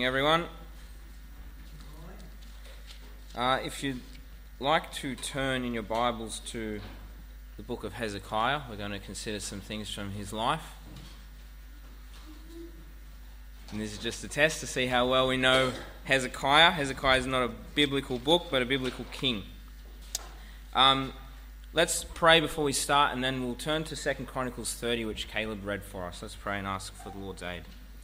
everyone. If you'd like to turn in your Bibles to the book of Hezekiah, we're going to consider some things from his life. And this is just a test to see how well we know Hezekiah. Hezekiah is not a biblical book, but a biblical king. Let's pray before we start, and then we'll turn to 2 Chronicles 30, which Caleb read for us. Let's pray and ask for the Lord's aid.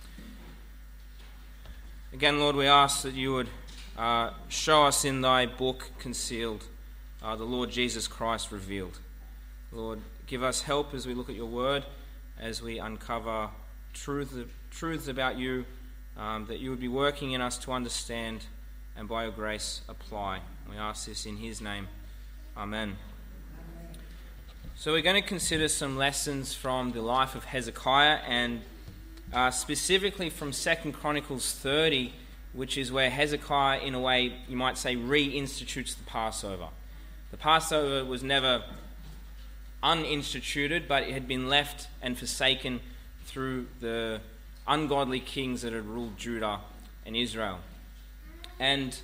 Again, Lord, we ask that you would show us in thy book concealed the Lord Jesus Christ revealed. Lord, give us help as we look at your word, as we uncover truths about you, that you would be working in us to understand and by your grace apply. We ask this in his name. Amen. So we're going to consider some lessons from the life of Hezekiah, and specifically from 2 Chronicles 30, which is where Hezekiah, in a way, you might say, reinstitutes the Passover. The Passover was never uninstituted, but it had been left and forsaken through the ungodly kings that had ruled Judah and Israel. And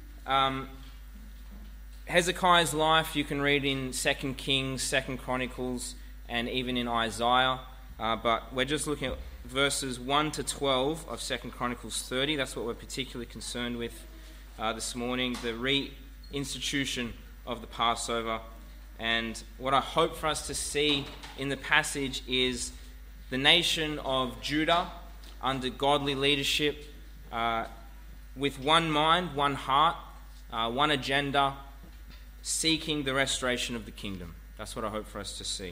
Hezekiah's life you can read in 2 Kings, 2 Chronicles, and even in Isaiah. But we're just looking at verses 1 to 12 of 2 Chronicles 30. That's what we're particularly concerned with this morning, the reinstitution of the Passover. And what I hope for us to see in the passage is the nation of Judah under godly leadership, with one mind, one heart, one agenda, seeking the restoration of the kingdom. That's what I hope for us to see.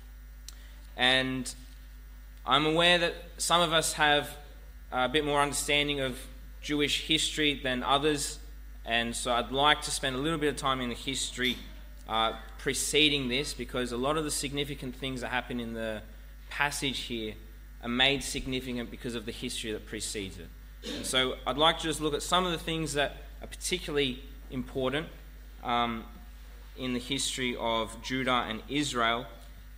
And I'm aware that some of us have a bit more understanding of Jewish history than others, and so I'd like to spend a little bit of time in the history preceding this, because a lot of the significant things that happen in the passage here are made significant because of the history that precedes it. And so I'd like to just look at some of the things that are particularly important in the history of Judah and Israel,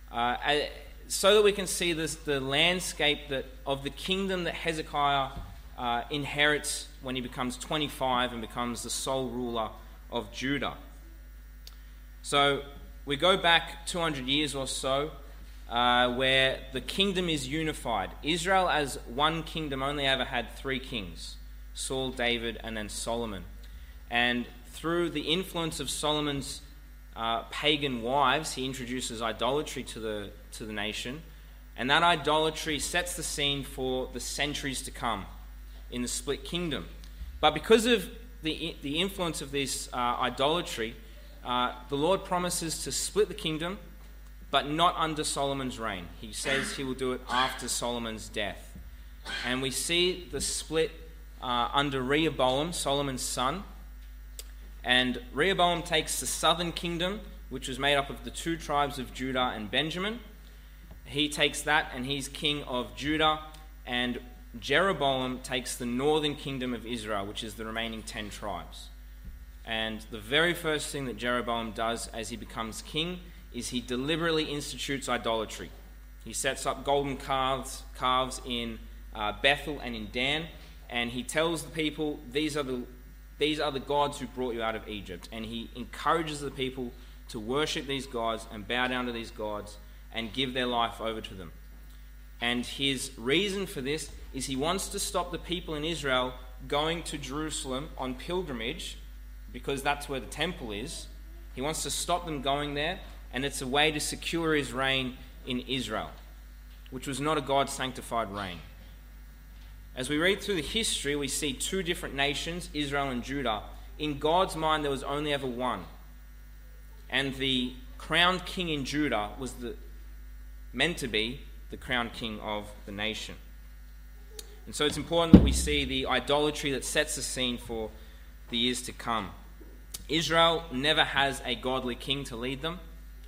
so that we can see the landscape of the kingdom that Hezekiah inherits when he becomes 25 and becomes the sole ruler of Judah. So we go back 200 years or so, where the kingdom is unified. Israel as one kingdom only ever had three kings: Saul, David, and then Solomon. And through the influence of Solomon's pagan wives, he introduces idolatry to the nation, and that idolatry sets the scene for the centuries to come in the split kingdom. But because of the influence of this idolatry, the Lord promises to split the kingdom, but not under Solomon's reign. He says he will do it after Solomon's death. And we see the split under Rehoboam, Solomon's son. And Rehoboam takes the southern kingdom, which was made up of the two tribes of Judah and Benjamin. He takes that, and he's king of Judah. And Jeroboam takes the northern kingdom of Israel, which is the remaining 10 tribes. And the very first thing that Jeroboam does as he becomes king is he deliberately institutes idolatry. He sets up golden calves in Bethel and in Dan, and he tells the people, these are the gods who brought you out of Egypt. And he encourages the people to worship these gods and bow down to these gods and give their life over to them. And his reason for this is he wants to stop the people in Israel going to Jerusalem on pilgrimage, because that's where the temple is. He wants to stop them going there, and it's a way to secure his reign in Israel, which was not a God-sanctified reign. As we read through the history, we see two different nations, Israel and Judah. In God's mind, there was only ever one. And the crowned king in Judah was meant to be the crowned king of the nation. And so it's important that we see the idolatry that sets the scene for the years to come. Israel never has a godly king to lead them.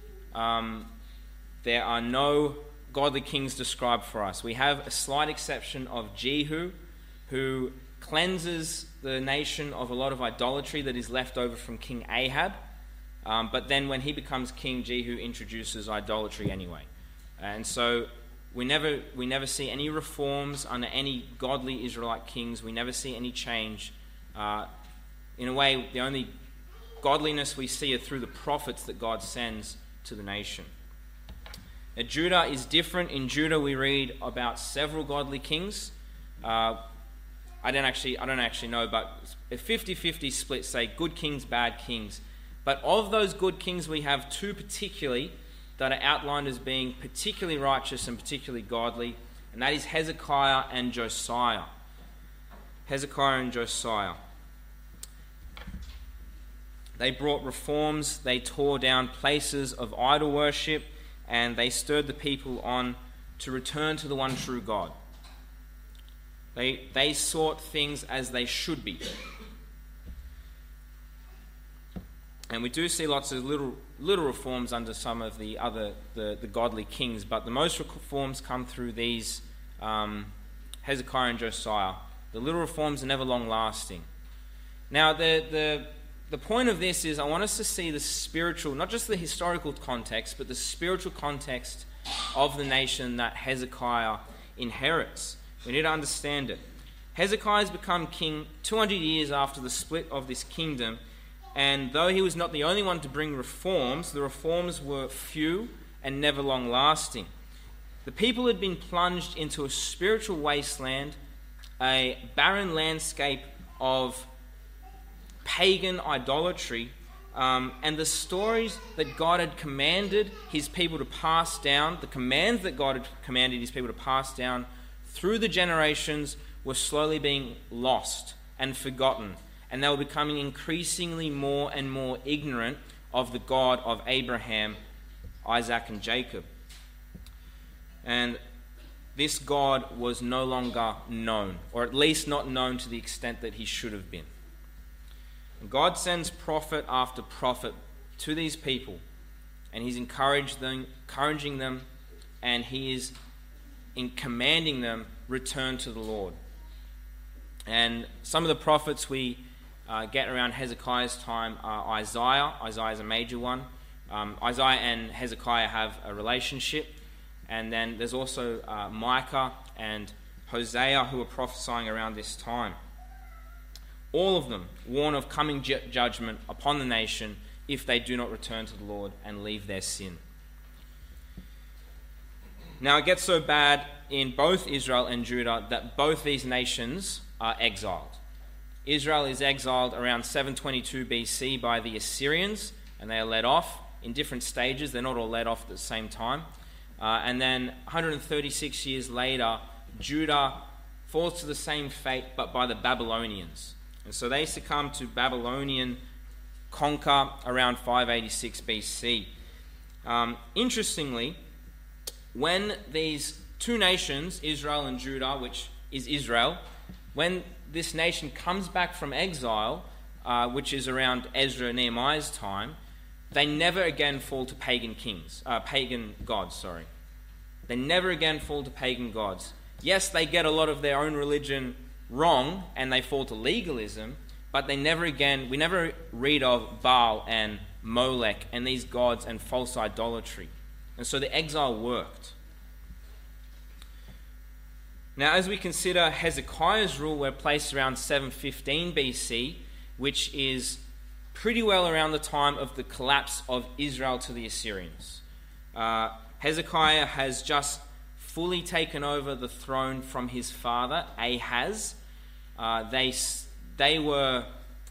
There are no godly kings described for us. We have a slight exception of Jehu, who cleanses the nation of a lot of idolatry that is left over from King Ahab. But then when he becomes king, Jehu introduces idolatry anyway. And so We never see any reforms under any godly Israelite kings. We never see any change. In a way, the only godliness we see are through the prophets that God sends to the nation. Now, Judah is different. In Judah, we read about several godly kings. I don't actually know, but a 50-50 split, say good kings, bad kings. But of those good kings, we have two particularly that are outlined as being particularly righteous and particularly godly, and that is Hezekiah and Josiah. Hezekiah and Josiah. They brought reforms, they tore down places of idol worship, and they stirred the people on to return to the one true God. They sought things as they should be. And we do see lots of little reforms under some of the godly kings, but the most reforms come through these Hezekiah and Josiah. The little reforms are never long lasting. Now, the point of this is I want us to see the spiritual, not just the historical context, but the spiritual context of the nation that Hezekiah inherits. We need to understand it. Hezekiah has become king 200 years after the split of this kingdom, and though he was not the only one to bring reforms, the reforms were few and never long lasting. The people had been plunged into a spiritual wasteland, a barren landscape of pagan idolatry, and the stories that God had commanded his people to pass down, the commands that God had commanded his people to pass down through the generations were slowly being lost and forgotten, and they were becoming increasingly more and more ignorant of the God of Abraham, Isaac, and Jacob. And this God was no longer known, or at least not known to the extent that he should have been. And God sends prophet after prophet to these people, and he's encouraging them, and he is in commanding them return to the Lord. And some of the prophets we get around Hezekiah's time are Isaiah. Isaiah is a major one. Isaiah and Hezekiah have a relationship. And then there's also Micah and Hosea who are prophesying around this time. All of them warn of coming judgment upon the nation if they do not return to the Lord and leave their sin. Now it gets so bad in both Israel and Judah that both these nations are exiled. Israel is exiled around 722 BC by the Assyrians, and they are led off in different stages. They're not all led off at the same time. And then 136 years later, Judah falls to the same fate, but by the Babylonians. And so they succumb to Babylonian conquer around 586 BC. Interestingly, when these two nations, Israel and Judah, which is Israel, when this nation comes back from exile, which is around Ezra and Nehemiah's time, they never again fall to pagan gods. They never again fall to pagan gods. Yes, they get a lot of their own religion wrong and they fall to legalism, but we never read of Baal and Molech and these gods and false idolatry. And so the exile worked. Now, as we consider Hezekiah's rule, we're placed around 715 BC, which is pretty well around the time of the collapse of Israel to the Assyrians. Hezekiah has just fully taken over the throne from his father, Ahaz. They were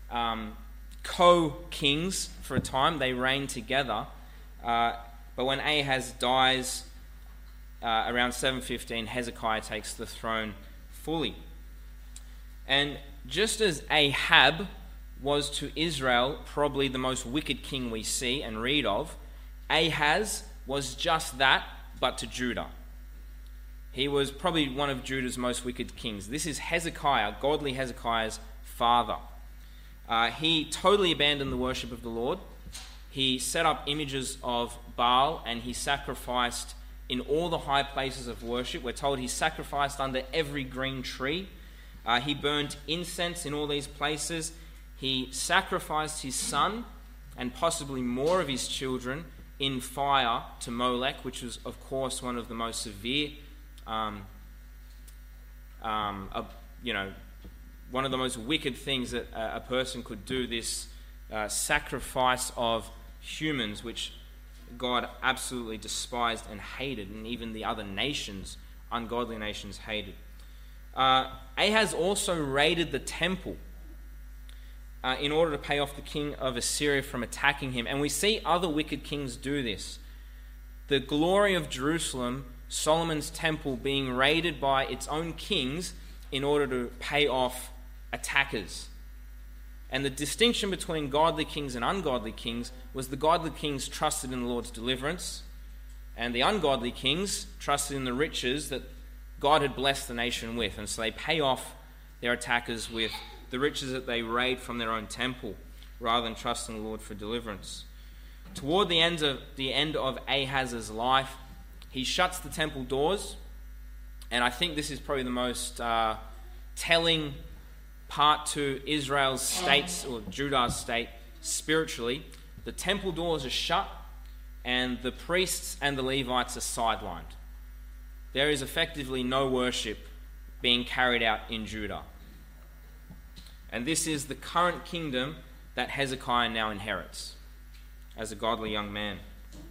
co-kings for a time. They reigned together. But when Ahaz dies around 715, Hezekiah takes the throne fully. And just as Ahab was to Israel probably the most wicked king we see and read of, Ahaz was just that, but to Judah. He was probably one of Judah's most wicked kings. This is Hezekiah, godly Hezekiah's father. He totally abandoned the worship of the Lord. He set up images of Baal and he sacrificed in all the high places of worship. We're told he sacrificed under every green tree. He burned incense in all these places. He sacrificed his son and possibly more of his children in fire to Molech, which was, of course, one of the most severe one of the most wicked things that a person could do, this sacrifice of humans, which God absolutely despised and hated, and even the other nations, ungodly nations, hated. Ahaz also raided the temple in order to pay off the king of Assyria from attacking him. And we see other wicked kings do this. The glory of Jerusalem, Solomon's temple, being raided by its own kings in order to pay off attackers. And the distinction between godly kings and ungodly kings was the godly kings trusted in the Lord's deliverance, and the ungodly kings trusted in the riches that God had blessed the nation with. And so they pay off their attackers with the riches that they raid from their own temple, rather than trusting the Lord for deliverance. Toward the end of Ahaz's life, he shuts the temple doors, and I think this is probably the most telling part to Israel's state, or Judah's state, spiritually. The temple doors are shut, and the priests and the Levites are sidelined. There is effectively no worship being carried out in Judah. And this is the current kingdom that Hezekiah now inherits as a godly young man.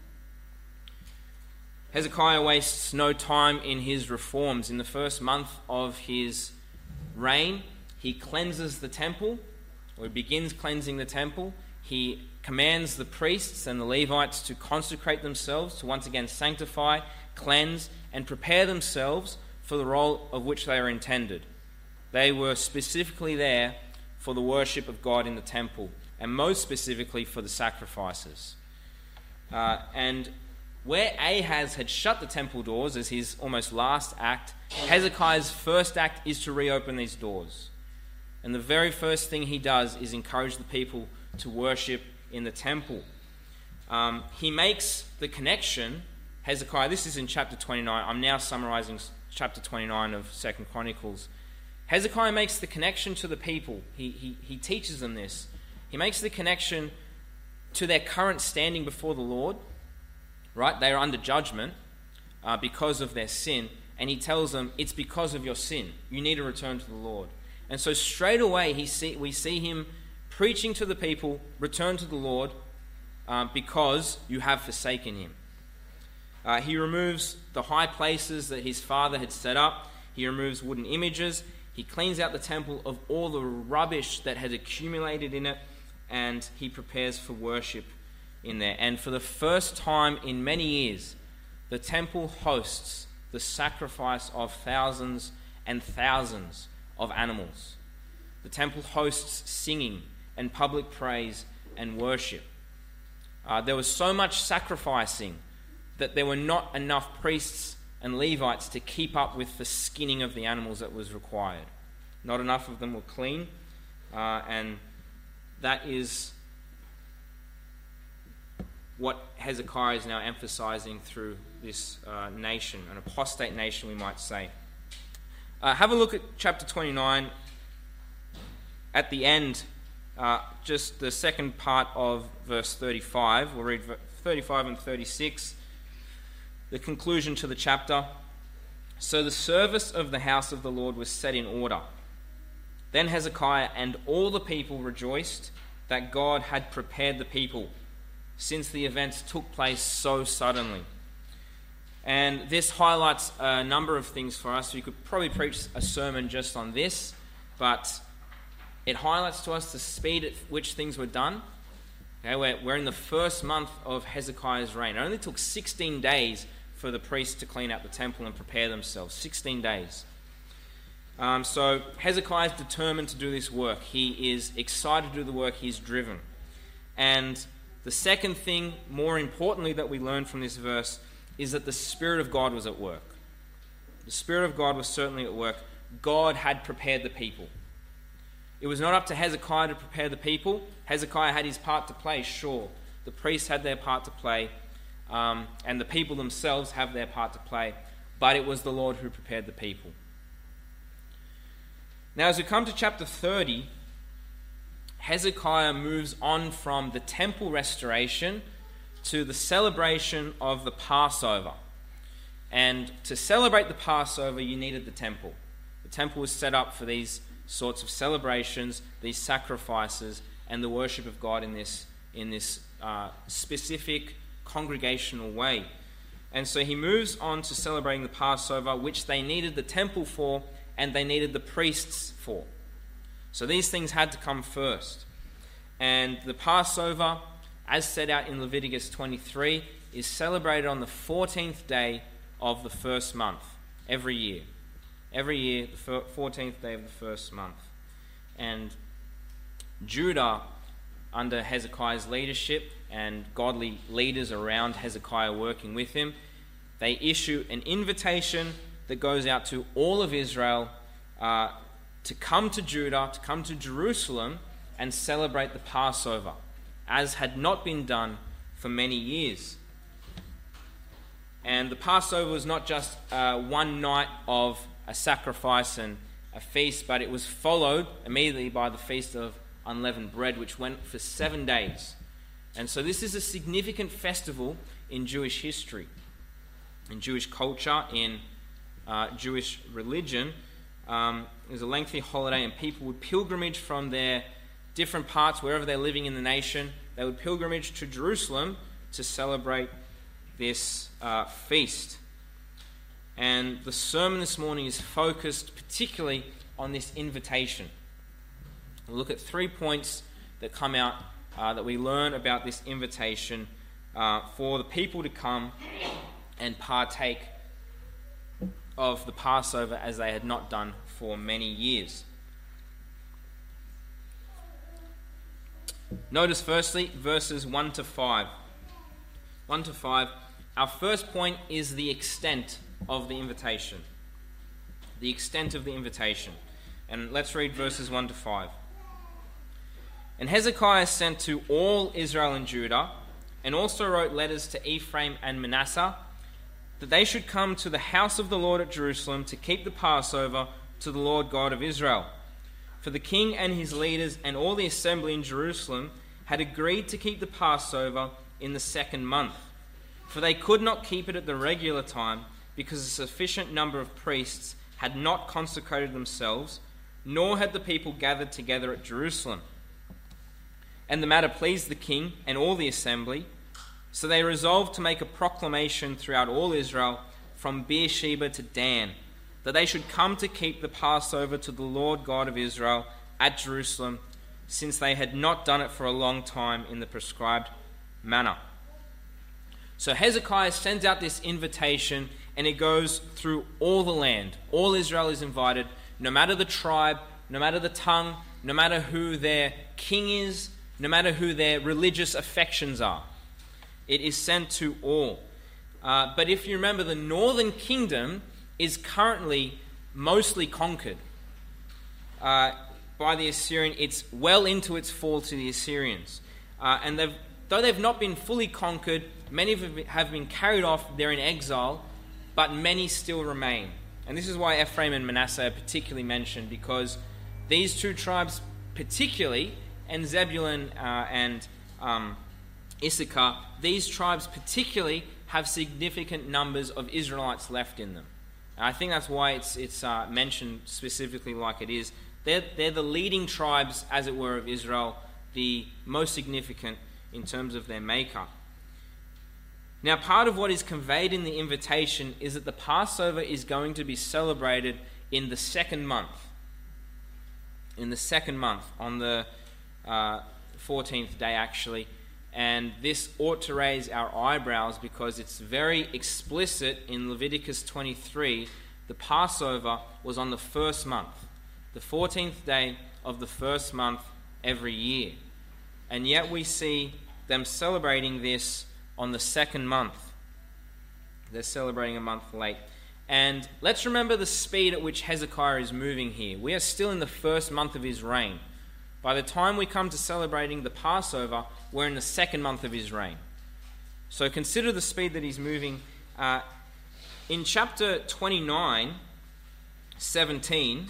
Hezekiah wastes no time in his reforms. In the first month of his reign, he cleanses the temple, or he begins cleansing the temple. He commands the priests and the Levites to consecrate themselves, to once again sanctify, cleanse, and prepare themselves for the role of which they are intended. They were specifically there for the worship of God in the temple, and most specifically for the sacrifices. And where Ahaz had shut the temple doors as his almost last act, Hezekiah's first act is to reopen these doors. And the very first thing he does is encourage the people to worship in the temple. He makes the connection, Hezekiah, this is in chapter 29. I'm now summarizing chapter 29 of 2 Chronicles. Hezekiah makes the connection to the people. He teaches them this. He makes the connection to their current standing before the Lord. Right? They are under judgment because of their sin. And he tells them, it's because of your sin. You need to return to the Lord. And so straight away we see him preaching to the people, return to the Lord because you have forsaken him. He removes the high places that his father had set up. He removes wooden images. He cleans out the temple of all the rubbish that had accumulated in it, and he prepares for worship in there. And for the first time in many years, the temple hosts the sacrifice of thousands and thousands of animals. The temple hosts singing and public praise and worship. There was so much sacrificing that there were not enough priests and Levites to keep up with the skinning of the animals that was required. Not enough of them were clean, and that is what Hezekiah is now emphasizing through this nation, an apostate nation, we might say. Have a look at chapter 29. At the end, just the second part of verse 35. We'll read 35 and 36. The conclusion to the chapter. So the service of the house of the Lord was set in order. Then Hezekiah and all the people rejoiced that God had prepared the people, since the events took place so suddenly. And this highlights a number of things for us. You could probably preach a sermon just on this, but it highlights to us the speed at which things were done. Okay, we're in the first month of Hezekiah's reign. It only took 16 days for the priests to clean out the temple and prepare themselves. 16 days. So Hezekiah is determined to do this work. He is excited to do the work. He's driven. And the second thing, more importantly, that we learn from this verse is that the Spirit of God was at work. The Spirit of God was certainly at work. God had prepared the people. It was not up to Hezekiah to prepare the people. Hezekiah had his part to play, sure. The priests had their part to play, and the people themselves have their part to play. But it was the Lord who prepared the people. Now, as we come to chapter 30, Hezekiah moves on from the temple restoration to the celebration of the Passover. And to celebrate the Passover, you needed the temple. The temple was set up for these sorts of celebrations, these sacrifices, and the worship of God in this specific congregational way. And so he moves on to celebrating the Passover, which they needed the temple for, and they needed the priests for. So these things had to come first. And the Passover, as set out in Leviticus 23, is celebrated on the 14th day of the first month, every year. Every year, the 14th day of the first month. And Judah, under Hezekiah's leadership and godly leaders around Hezekiah working with him, they issue an invitation that goes out to all of Israel to come to Judah, to come to Jerusalem and celebrate the Passover, as had not been done for many years. And the Passover was not just one night of a sacrifice and a feast, but it was followed immediately by the Feast of Unleavened Bread, which went for 7 days. And so this is a significant festival in Jewish history, in Jewish culture, in Jewish religion. It was a lengthy holiday, and people would pilgrimage from their different parts, wherever they're living in the nation. They would pilgrimage to Jerusalem to celebrate this feast. And the sermon this morning is focused particularly on this invitation. We'll look at 3 points that come out that we learn about this invitation for the people to come and partake of the Passover as they had not done for many years. Notice firstly verses 1 to 5. 1 to 5. Our first point is the extent of the invitation. The extent of the invitation. And let's read verses 1 to 5. And Hezekiah sent to all Israel and Judah, and also wrote letters to Ephraim and Manasseh, that they should come to the house of the Lord at Jerusalem to keep the Passover to the Lord God of Israel. For the king and his leaders and all the assembly in Jerusalem had agreed to keep the Passover in the 2nd month. For they could not keep it at the regular time, because a sufficient number of priests had not consecrated themselves, nor had the people gathered together at Jerusalem. And the matter pleased the king and all the assembly, so they resolved to make a proclamation throughout all Israel, from Beersheba to Dan, that they should come to keep the Passover to the Lord God of Israel at Jerusalem, since they had not done it for a long time in the prescribed manner. So Hezekiah sends out this invitation, and it goes through all the land. All Israel is invited, no matter the tribe, no matter the tongue, no matter who their king is, no matter who their religious affections are. It is sent to all. But if you remember, the northern kingdom is currently mostly conquered by the Assyrian. It's well into its fall to the Assyrians. And though they've not been fully conquered, many have been carried off. They're in exile, but many still remain. And this is why Ephraim and Manasseh are particularly mentioned, because these two tribes particularly, and Zebulun and Issachar, these tribes particularly have significant numbers of Israelites left in them. And I think that's why it's mentioned specifically like it is. They're the leading tribes, as it were, of Israel, the most significant in terms of their makeup. Now, part of what is conveyed in the invitation is that the Passover is going to be celebrated in the 2nd month. In the 2nd month, on the 14th day actually. And this ought to raise our eyebrows, because it's very explicit in Leviticus 23. The Passover was on the 1st month, the 14th day of the 1st month every year. And yet we see them celebrating this on the 2nd month. They're celebrating a month late. And let's remember the speed at which Hezekiah is moving here. We are still in the 1st month of his reign. By the time we come to celebrating the Passover, we're in the 2nd month of his reign. So consider the speed that he's moving. In chapter 29, 17,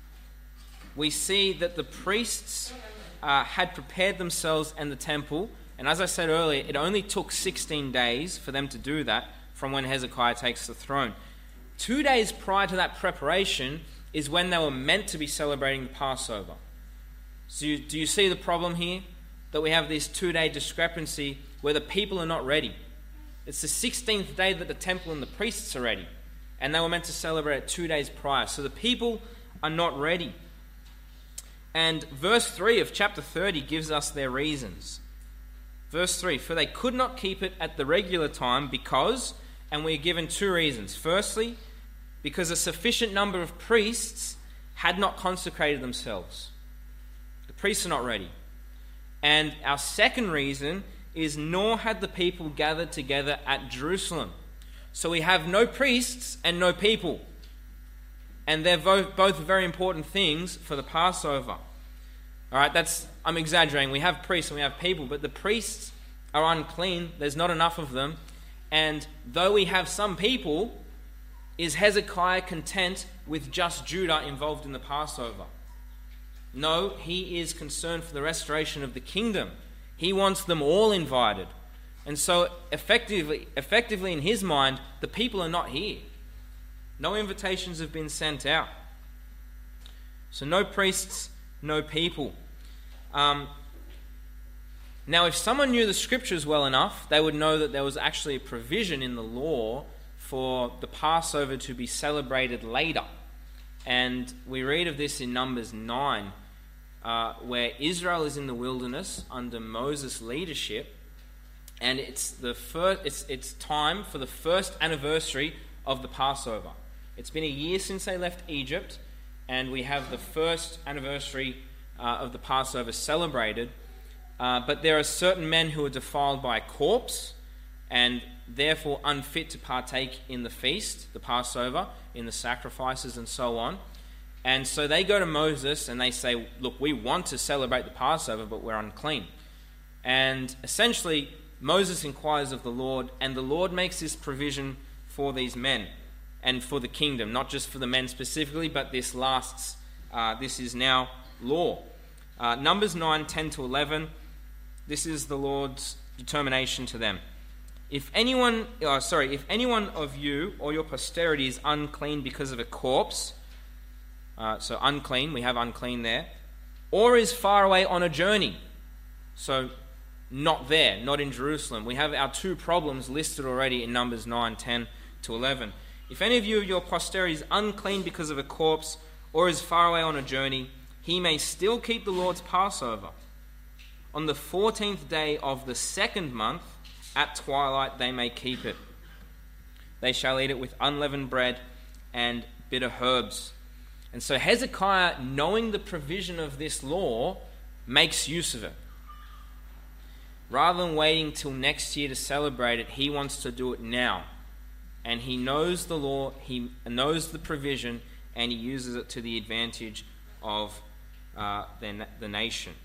we see that the priests had prepared themselves and the temple And as I said earlier, it only took 16 days for them to do that from when Hezekiah takes the throne. 2 days prior to that preparation is when they were meant to be celebrating the Passover. So do you see the problem here? That we have this 2-day discrepancy where the people are not ready. It's the 16th day that the temple and the priests are ready. And they were meant to celebrate it 2 days prior. So the people are not ready. And verse 3 of chapter 30 gives us their reasons. Verse 3, for they could not keep it at the regular time because, and we're given 2 reasons. Firstly, because a sufficient number of priests had not consecrated themselves. The priests are not ready. And our second reason is nor had the people gathered together at Jerusalem. So we have no priests and no people. And they're both very important things for the Passover. All right, I'm exaggerating. We have priests and we have people, but the priests are unclean. There's not enough of them. And though we have some people, is Hezekiah content with just Judah involved in the Passover? No, he is concerned for the restoration of the kingdom. He wants them all invited. And so effectively in his mind, the people are not here. No invitations have been sent out. So no priests, no people. Now, if someone knew the scriptures well enough, they would know that there was actually a provision in the law for the Passover to be celebrated later. And we read of this in Numbers 9, where Israel is in the wilderness under Moses' leadership, and it's time for the first anniversary of the Passover. It's been a year since they left Egypt, and we have the first anniversary of the Passover celebrated. But there are certain men who are defiled by a corpse, and therefore unfit to partake in the feast, the Passover, in the sacrifices and so on. And so they go to Moses and they say, look, we want to celebrate the Passover, but we're unclean. And essentially, Moses inquires of the Lord, and the Lord makes this provision for these men and for the kingdom, not just for the men specifically, but this is now law. Numbers 9, 10 to 11, this is the Lord's determination to them. If anyone of you or your posterity is unclean because of a corpse, so unclean, we have unclean there, or is far away on a journey, so not there, not in Jerusalem. We have our 2 problems listed already in Numbers 9, 10 to 11. If any of you of your posterity is unclean because of a corpse, or is far away on a journey, he may still keep the Lord's Passover. On the 14th day of the 2nd month, at twilight they may keep it. They shall eat it with unleavened bread and bitter herbs. And so Hezekiah, knowing the provision of this law, makes use of it. Rather than waiting till next year to celebrate it, he wants to do it now. And he knows the law, he knows the provision, and he uses it to the advantage of the nation.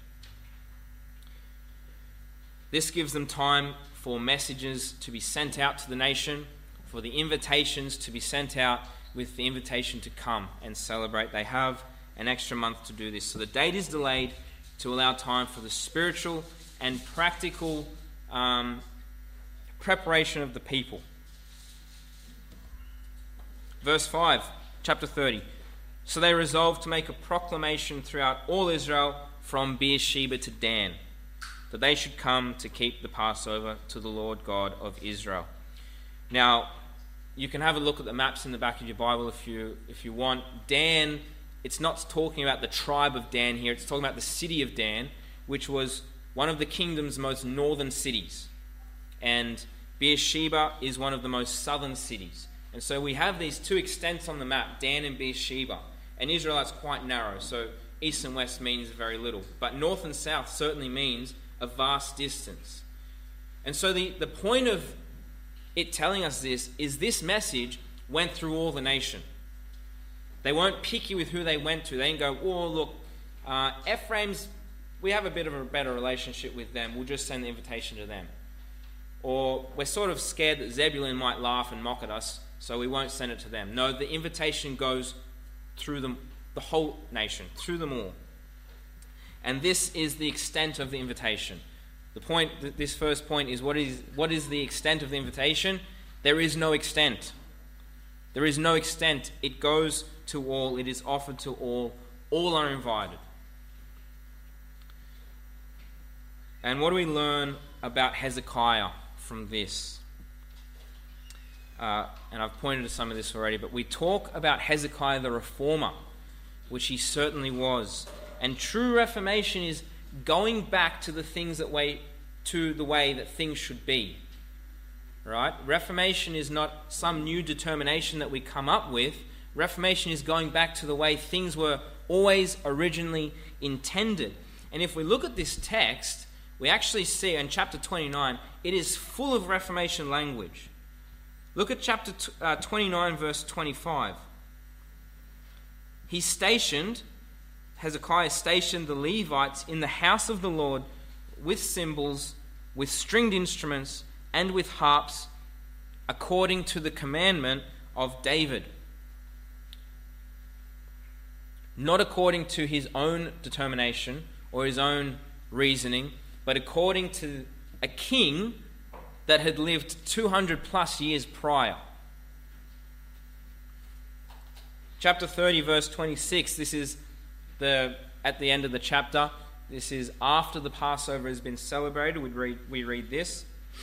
This gives them time for messages to be sent out to the nation, for the invitations to be sent out with the invitation to come and celebrate. They have an extra month to do this. So the date is delayed to allow time for the spiritual and practical preparation of the people. Verse 5, chapter 30. So they resolved to make a proclamation throughout all Israel from Beersheba to Dan, that they should come to keep the Passover to the Lord God of Israel. Now, you can have a look at the maps in the back of your Bible if you want. Dan, it's not talking about the tribe of Dan here, it's talking about the city of Dan, which was one of the kingdom's most northern cities. And Beersheba is one of the most southern cities. And so we have these 2 extents on the map, Dan and Beersheba. And Israel's quite narrow, so east and west means very little. But north and south certainly means a vast distance. And so the point of it telling us this is this message went through all the nation. They weren't picky with who they went to. They didn't go, oh, look, Ephraim's, we have a bit of a better relationship with them. We'll just send the invitation to them. Or we're sort of scared that Zebulun might laugh and mock at us, so we won't send it to them. No, the invitation goes through them, the whole nation, through them all. And this is the extent of the invitation. The point, this first point is what is the extent of the invitation? There is no extent. There is no extent. It goes to all. It is offered to all. All are invited. And what do we learn about Hezekiah from this? And I've pointed to some of this already, but we talk about Hezekiah the reformer, which he certainly was. And true reformation is going back to the way that things should be. Right? Reformation is not some new determination that we come up with. Reformation is going back to the way things were always originally intended. And if we look at this text, we actually see in chapter 29, it is full of Reformation language. Look at chapter 29, verse 25. Hezekiah stationed the Levites in the house of the Lord with cymbals, with stringed instruments, and with harps, according to the commandment of David. Not according to his own determination or his own reasoning, but according to a king that had lived 200 plus years prior. Chapter 30, verse 26, this is at the end of the chapter. This is after the Passover has been celebrated. We read this.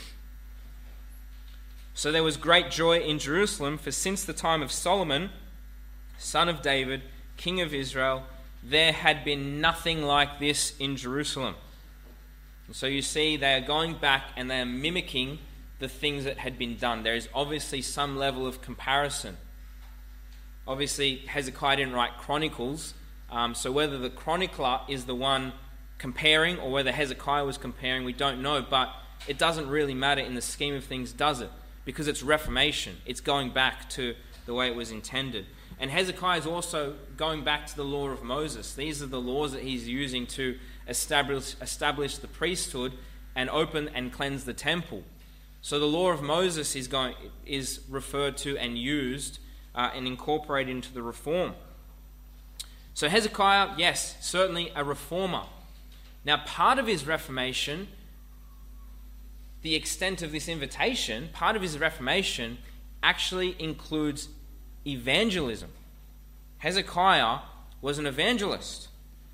So there was great joy in Jerusalem, for since the time of Solomon, son of David, king of Israel, there had been nothing like this in Jerusalem. And so you see they are going back and they are mimicking the things that had been done. There is obviously some level of comparison. Obviously, Hezekiah didn't write Chronicles, so whether the chronicler is the one comparing or whether Hezekiah was comparing, we don't know, but it doesn't really matter in the scheme of things, does it? Because it's Reformation. It's going back to the way it was intended. And Hezekiah is also going back to the law of Moses. These are the laws that he's using to establish the priesthood and open and cleanse the temple. So the law of Moses is referred to and used and incorporated into the reform. So Hezekiah, yes, certainly a reformer. Now, part of his reformation, the extent of this invitation, part of his reformation actually includes evangelism. Hezekiah was an evangelist.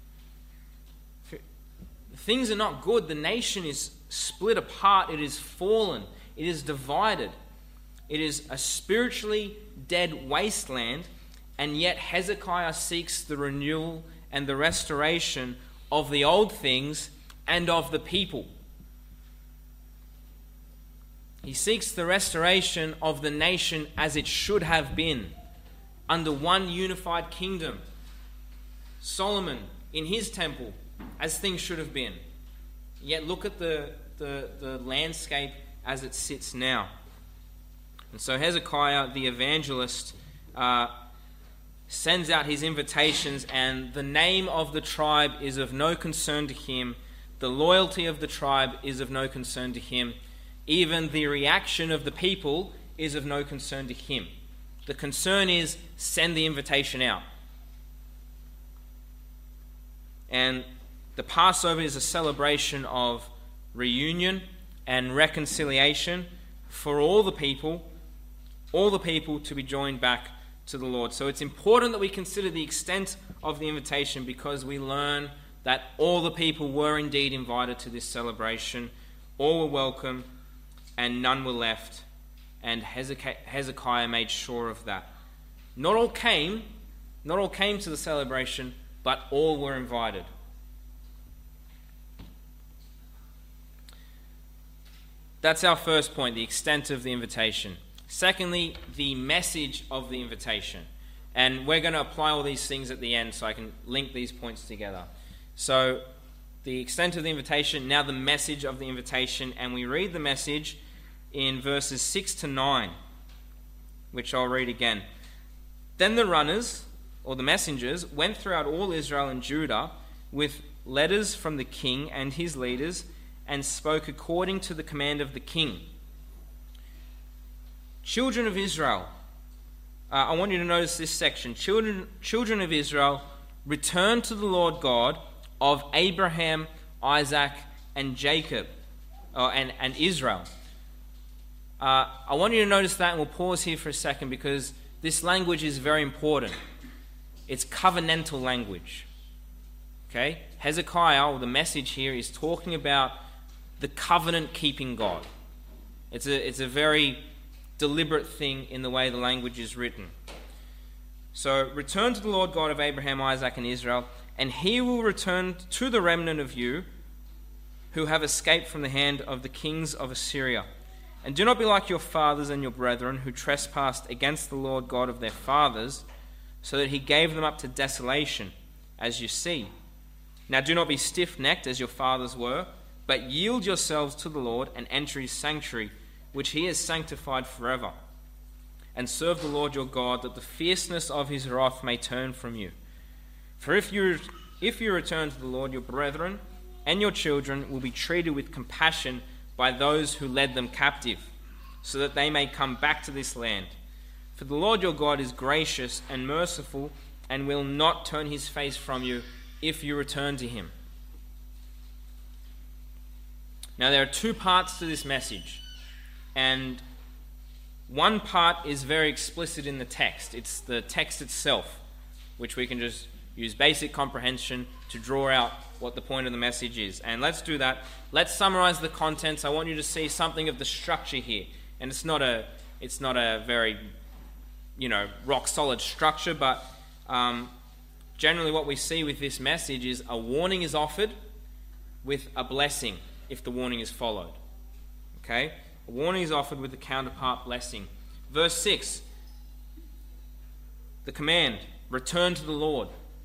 Things are not good. The nation is split apart. It is fallen. It is divided. It is a spiritually dead wasteland, and yet Hezekiah seeks the renewal and the restoration of the old things and of the people. He seeks the restoration of the nation as it should have been, under one unified kingdom. Solomon in his temple, as things should have been. Yet look at the landscape as it sits now. And so Hezekiah, the evangelist, sends out his invitations, and the name of the tribe is of no concern to him. The loyalty of the tribe is of no concern to him. Even the reaction of the people is of no concern to him. The concern is send the invitation out. And the Passover is a celebration of reunion and reconciliation for all the people to be joined back to the Lord. So it's important that we consider the extent of the invitation, because we learn that all the people were indeed invited to this celebration. All were welcome and none were left. And Hezekiah made sure of that. Not all came to the celebration, but all were invited. That's our first point, the extent of the invitation. Secondly, the message of the invitation. And we're going to apply all these things at the end so I can link these points together. So, the extent of the invitation, now the message of the invitation. And we read the message in verses 6 to 9, which I'll read again. Then the runners, or the messengers, went throughout all Israel and Judah with letters from the king and his leaders, and spoke according to the command of the king. Children of Israel, I want you to notice this section. Children of Israel, return to the Lord God of Abraham, Isaac, and Jacob. and Israel. I want you to notice that, and we'll pause here for a second because this language is very important. It's covenantal language. Okay? Hezekiah, or the message here, is talking about the covenant-keeping God. It's a very deliberate thing in the way the language is written. So, return to the Lord God of Abraham, Isaac, and Israel, and he will return to the remnant of you who have escaped from the hand of the kings of Assyria. And do not be like your fathers and your brethren who trespassed against the Lord God of their fathers, so that he gave them up to desolation, as you see. Now do not be stiff-necked as your fathers were, but yield yourselves to the Lord and enter his sanctuary, which he has sanctified forever. And serve the Lord your God, that the fierceness of his wrath may turn from you. For if you return to the Lord, your brethren and your children will be treated with compassion by those who led them captive, so that they may come back to this land. For the Lord your God is gracious and merciful, and will not turn his face from you if you return to him. Now there are two parts to this message, and one part is very explicit in the text. It's the text itself, which we can just use basic comprehension to draw out what the point of the message is. And let's do that. Let's summarize the contents. I want you to see something of the structure here. And it's not a very, rock solid structure, but generally what we see with this message is a warning is offered with a blessing if the warning is followed. Okay? A warning is offered with the counterpart blessing. Verse 6, the command, return to the Lord.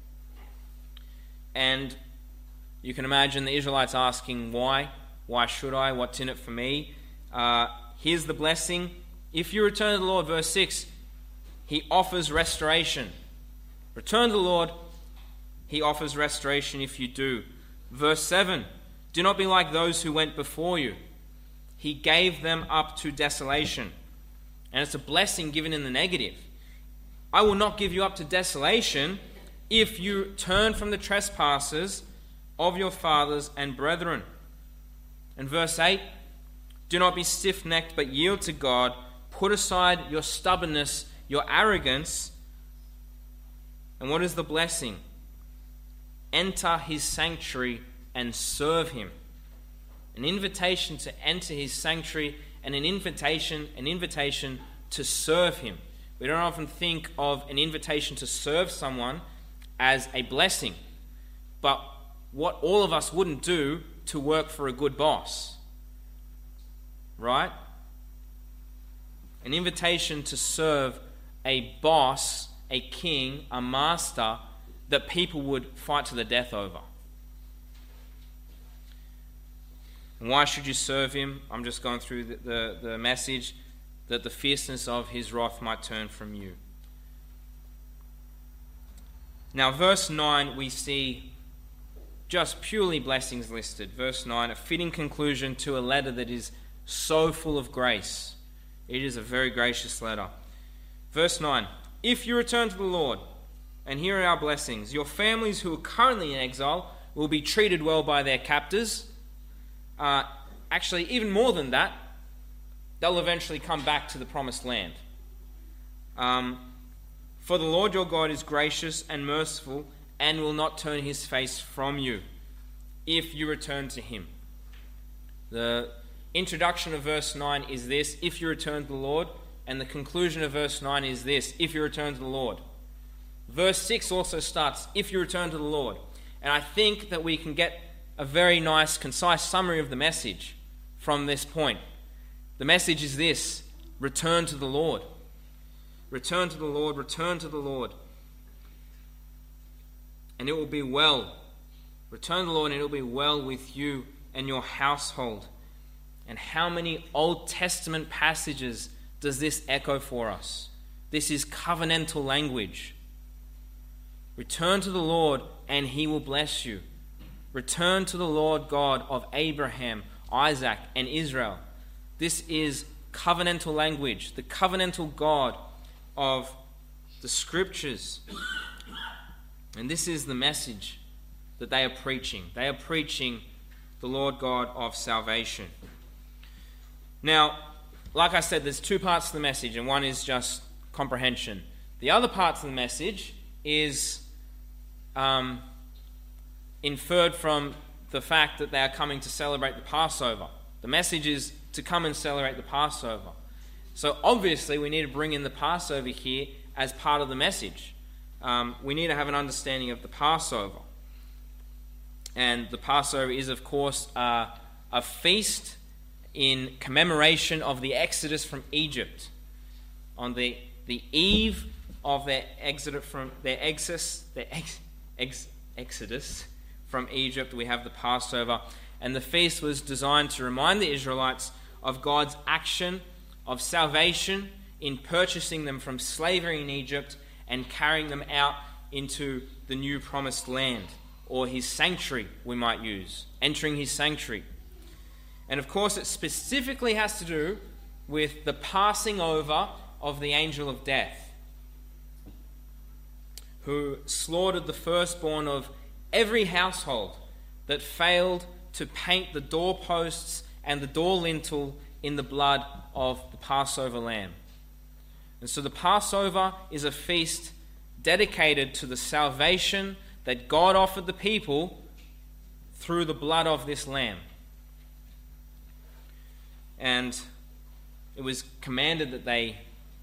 And you can imagine the Israelites asking, why? Why should I? What's in it for me? Here's the blessing. If you return to the Lord, verse 6, he offers restoration. Return to the Lord, he offers restoration if you do. Verse 7, do not be like those who went before you. He gave them up to desolation. And it's a blessing given in the negative. I will not give you up to desolation if you turn from the trespasses of your fathers and brethren. And verse 8, do not be stiff-necked, but yield to God. Put aside your stubbornness, your arrogance. And what is the blessing? Enter his sanctuary and serve him. An invitation to enter his sanctuary and an invitation to serve him. We don't often think of an invitation to serve someone as a blessing, but what all of us wouldn't do to work for a good boss, right? An invitation to serve a boss, a king, a master that people would fight to the death over. And why should you serve him? I'm just going through the message, that the fierceness of his wrath might turn from you. Now, verse 9, we see just purely blessings listed. Verse 9, a fitting conclusion to a letter that is so full of grace. It is a very gracious letter. Verse 9, if you return to the Lord, and here are our blessings, your families who are currently in exile will be treated well by their captors. Actually, even more than that, they'll eventually come back to the promised land. For the Lord your God is gracious and merciful, and will not turn his face from you if you return to him. The introduction of verse 9 is this, if you return to the Lord, and the conclusion of verse 9 is this, if you return to the Lord. Verse 6 also starts, if you return to the Lord. And I think that we can get a very nice, concise summary of the message from this point. The message is this, return to the Lord. Return to the Lord, return to the Lord. And it will be well. Return to the Lord and it will be well with you and your household. And how many Old Testament passages does this echo for us? This is covenantal language. Return to the Lord and he will bless you. Return to the Lord God of Abraham, Isaac, and Israel. This is covenantal language, the covenantal God of the Scriptures. And this is the message that they are preaching. They are preaching the Lord God of salvation. Now, like I said, there's two parts to the message, and one is just comprehension. The other part of the message is inferred from the fact that they are coming to celebrate the Passover. The message is to come and celebrate the Passover. So obviously we need to bring in the Passover here as part of the message. We need to have an understanding of the Passover. And the Passover is, of course, a feast in commemoration of the Exodus from Egypt. On the eve of their exodus from Egypt, we have the Passover. And the feast was designed to remind the Israelites of God's action of salvation in purchasing them from slavery in Egypt and carrying them out into the new promised land, or his sanctuary, we might use, entering his sanctuary. And of course, it specifically has to do with the passing over of the angel of death, who slaughtered the firstborn of every household that failed to paint the doorposts and the door lintel in the blood of the Passover lamb. And so the Passover is a feast dedicated to the salvation that God offered the people through the blood of this lamb. And it was commanded that they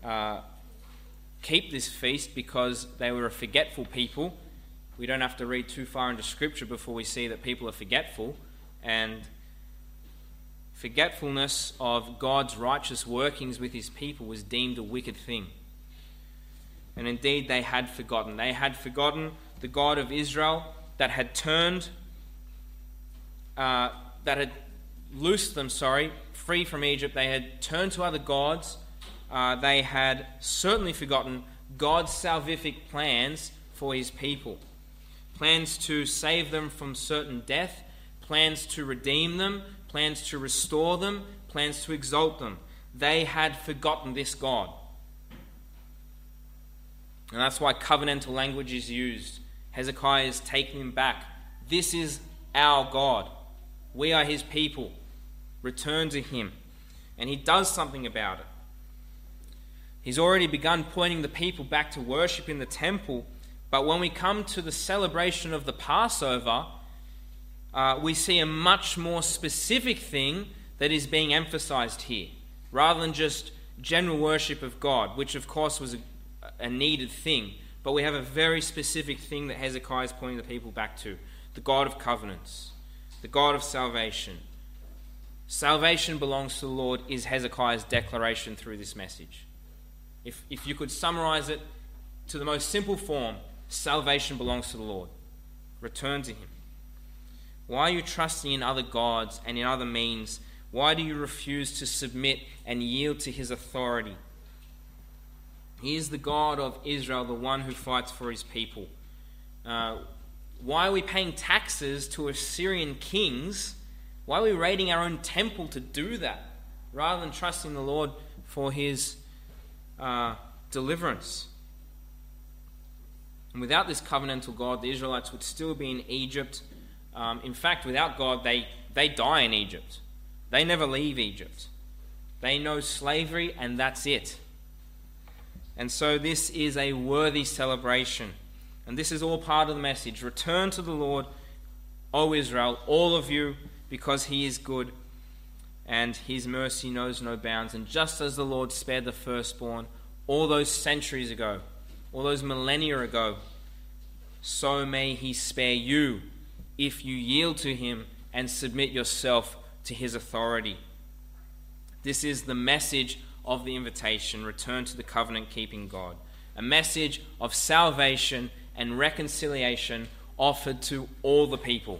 keep this feast because they were a forgetful people. We don't have to read too far into Scripture before we see that people are forgetful, and forgetfulness of God's righteous workings with his people was deemed a wicked thing. And indeed they had forgotten. They had forgotten the God of Israel that had loosed them, free from Egypt. They had turned to other gods. They had certainly forgotten God's salvific plans for his people. Plans to save them from certain death, plans to redeem them, plans to restore them, plans to exalt them. They had forgotten this God. And that's why covenantal language is used. Hezekiah is taking them back. This is our God. We are his people. Return to him. And he does something about it. He's already begun pointing the people back to worship in the temple. But when we come to the celebration of the Passover, we see a much more specific thing that is being emphasized here, rather than just general worship of God, which of course was a needed thing. But we have a very specific thing that Hezekiah is pointing the people back to: the God of covenants, the God of salvation. Salvation belongs to the Lord is Hezekiah's declaration through this message. If you could summarize it to the most simple form, salvation belongs to the Lord. Return to him. Why are you trusting in other gods and in other means? Why do you refuse to submit and yield to his authority? He is the God of Israel, the one who fights for his people. Why are we paying taxes to Assyrian kings? Why are we raiding our own temple to do that, rather than trusting the Lord for his deliverance? And without this covenantal God, the Israelites would still be in Egypt. In fact, without God, they die in Egypt. They never leave Egypt. They know slavery, and that's it. And so this is a worthy celebration. And this is all part of the message. Return to the Lord, O Israel, all of you, because he is good, and his mercy knows no bounds. And just as the Lord spared the firstborn all those centuries ago, all those millennia ago, so may he spare you if you yield to him and submit yourself to his authority. This is the message of the invitation: return to the covenant-keeping God. A message of salvation and reconciliation offered to all the people.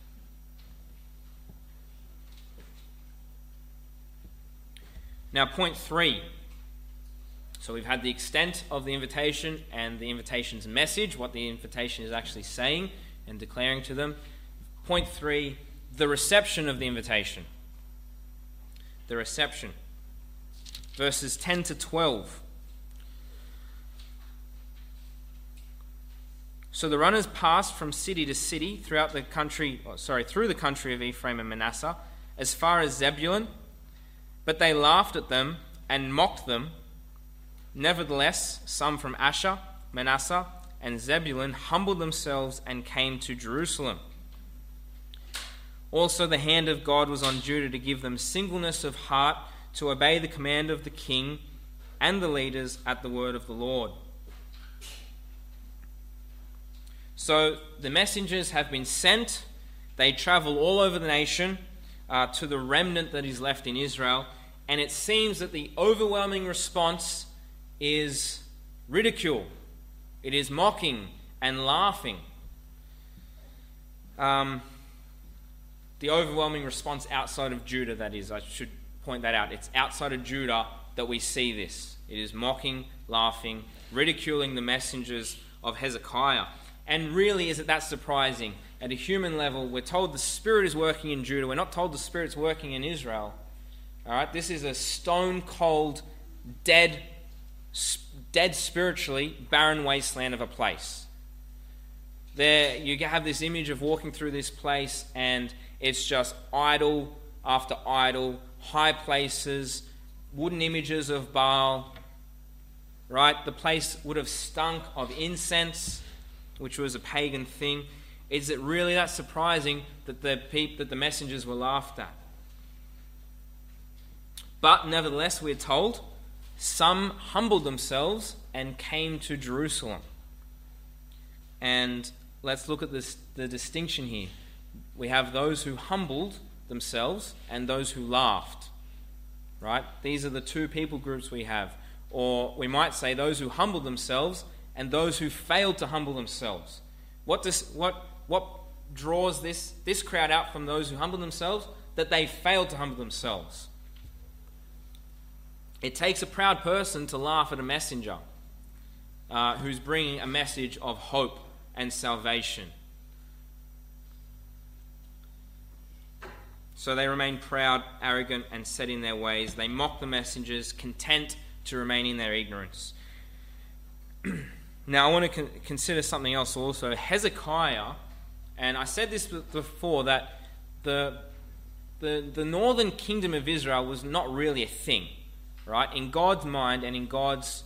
Now, point 3. So we've had the extent of the invitation and the invitation's message, what the invitation is actually saying and declaring to them. Point 3, the reception of the invitation. The reception. Verses 10 to 12. So the runners passed from city to city through the country of Ephraim and Manasseh, as far as Zebulun, But they laughed at them and mocked them. Nevertheless, some from Asher, Manasseh, and Zebulun humbled themselves and came to Jerusalem. Also the hand of God was on Judah to give them singleness of heart to obey the command of the king and the leaders at the word of the Lord. So the messengers have been sent. They travel all over the nation to the remnant that is left in Israel. And it seems that the overwhelming response is ridicule. It is mocking and laughing. The overwhelming response outside of Judah, that is. I should point that out. It's outside of Judah that we see this. It is mocking, laughing, ridiculing the messengers of Hezekiah. And really, is it that surprising? At a human level, we're told the Spirit is working in Judah. We're not told the Spirit's working in Israel. All right, this is a stone-cold, dead spiritually, barren wasteland of a place. There, you have this image of walking through this place, and it's just idol after idol, high places, wooden images of Baal. Right, the place would have stunk of incense, which was a pagan thing. Is it really that surprising that the messengers were laughed at? But nevertheless, we're told, some humbled themselves and came to Jerusalem. And let's look at the distinction here. We have those who humbled themselves and those who laughed. Right? These are the two people groups we have. Or we might say those who humbled themselves and those who failed to humble themselves. What draws this crowd out from those who humble themselves? That they failed to humble themselves. It takes a proud person to laugh at a messenger who's bringing a message of hope and salvation. So they remain proud, arrogant, and set in their ways. They mock the messengers, content to remain in their ignorance. Now I want to consider something else also. Hezekiah, and I said this before, that the northern kingdom of Israel was not really a thing. Right? In God's mind and in God's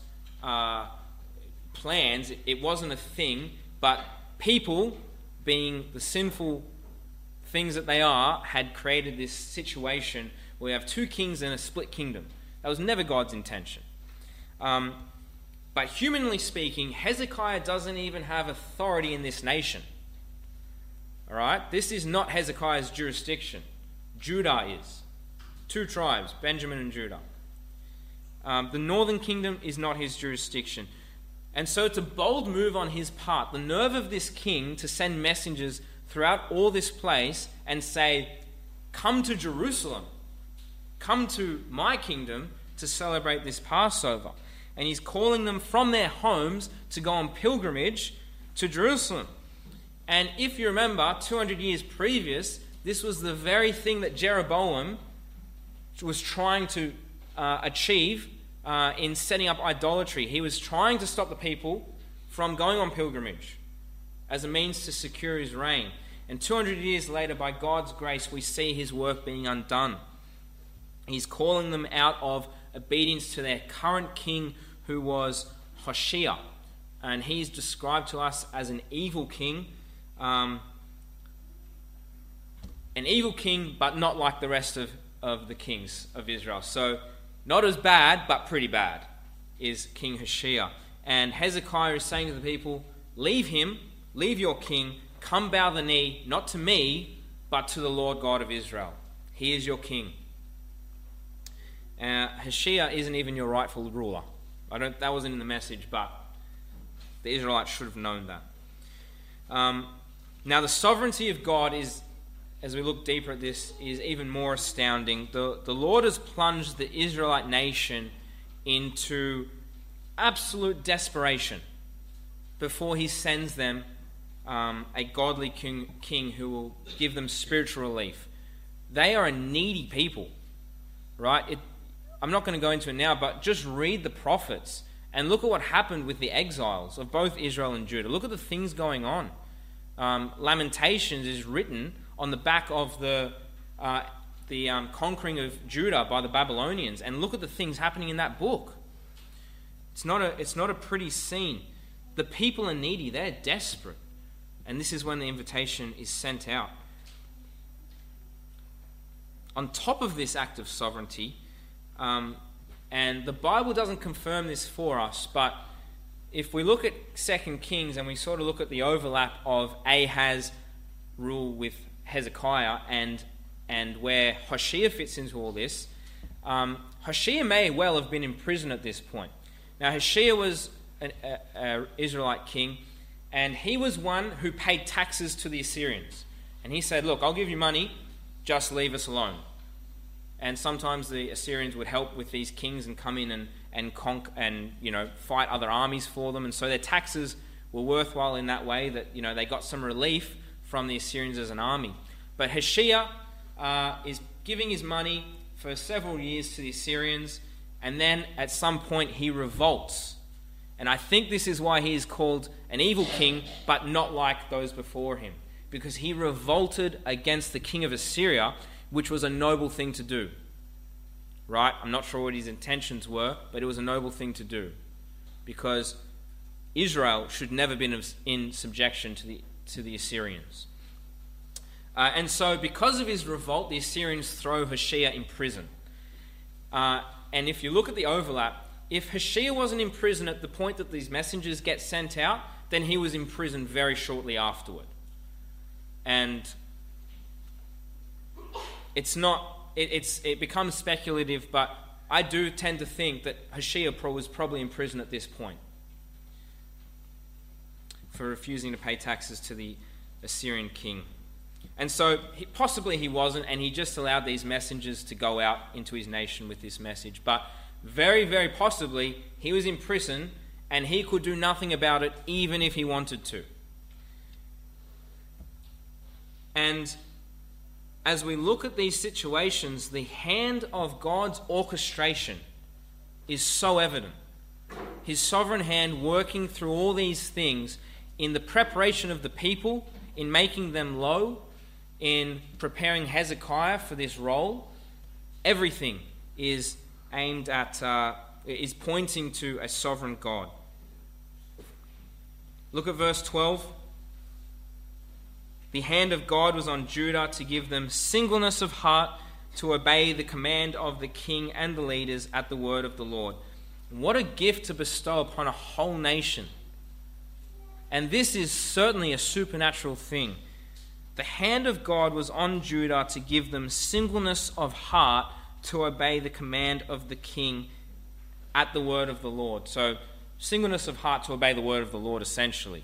plans, it wasn't a thing, but people, being the sinful things that they are, had created this situation where we have two kings and a split kingdom. That was never God's intention. But humanly speaking, Hezekiah doesn't even have authority in this nation. All right? This is not Hezekiah's jurisdiction. Judah is. Two tribes, Benjamin and Judah. The northern kingdom is not his jurisdiction. And so it's a bold move on his part. The nerve of this king to send messengers throughout all this place and say, come to Jerusalem. Come to my kingdom to celebrate this Passover. And he's calling them from their homes to go on pilgrimage to Jerusalem. And if you remember, 200 years previous, this was the very thing that Jeroboam was trying to achieve in setting up idolatry. He was trying to stop the people from going on pilgrimage as a means to secure his reign. And 200 years later, by God's grace, we see his work being undone. He's calling them out of obedience to their current king, who was Hoshea. And he's described to us as an evil king. An evil king, but not like the rest of the kings of Israel. So, not as bad, but pretty bad, is King Hoshea. And Hezekiah is saying to the people, leave him, leave your king, come bow the knee, not to me, but to the Lord God of Israel. He is your king. Hoshea isn't even your rightful ruler. That wasn't in the message, but the Israelites should have known that. Now the sovereignty of God is, as we look deeper at this, is even more astounding. The Lord has plunged the Israelite nation into absolute desperation before he sends them a godly king who will give them spiritual relief. They are a needy people, right? I'm not going to go into it now, but just read the prophets and look at what happened with the exiles of both Israel and Judah. Look at the things going on. Lamentations is written on the back of the conquering of Judah by the Babylonians, and look at the things happening in that book. It's not a pretty scene. The people are needy, they're desperate. And this is when the invitation is sent out. On top of this act of sovereignty, and the Bible doesn't confirm this for us, but if we look at 2 Kings and we sort of look at the overlap of Ahaz's rule with Hezekiah and where Hoshea fits into all this, Hoshea may well have been in prison at this point. Now, Hoshea was an Israelite king, and he was one who paid taxes to the Assyrians. And he said, look, I'll give you money, just leave us alone. And sometimes the Assyrians would help with these kings and come in and fight other armies for them. And so their taxes were worthwhile in that way, that they got some relief from the Assyrians as an army. But Hoshea is giving his money for several years to the Assyrians, and then at some point he revolts. And I think this is why he is called an evil king, but not like those before him, because he revolted against the king of Assyria, which was a noble thing to do. Right? I'm not sure what his intentions were, but it was a noble thing to do, because Israel should never been in subjection to the Assyrians. And so because of his revolt, the Assyrians throw Hoshea in prison. And if you look at the overlap, if Hoshea wasn't in prison at the point that these messengers get sent out, then he was in prison very shortly afterward. And it becomes speculative, but I do tend to think that Hoshea was probably in prison at this point for refusing to pay taxes to the Assyrian king. And so possibly he wasn't, and he just allowed these messengers to go out into his nation with this message. But very, very possibly he was in prison, and he could do nothing about it even if he wanted to. And as we look at these situations, the hand of God's orchestration is so evident. His sovereign hand working through all these things in the preparation of the people, in making them low, in preparing Hezekiah for this role. Everything is aimed at, is pointing to a sovereign God. Look at verse 12. The hand of God was on Judah to give them singleness of heart to obey the command of the king and the leaders at the word of the Lord. What a gift to bestow upon a whole nation. And this is certainly a supernatural thing. The hand of God was on Judah to give them singleness of heart to obey the command of the king at the word of the Lord. So, singleness of heart to obey the word of the Lord, essentially.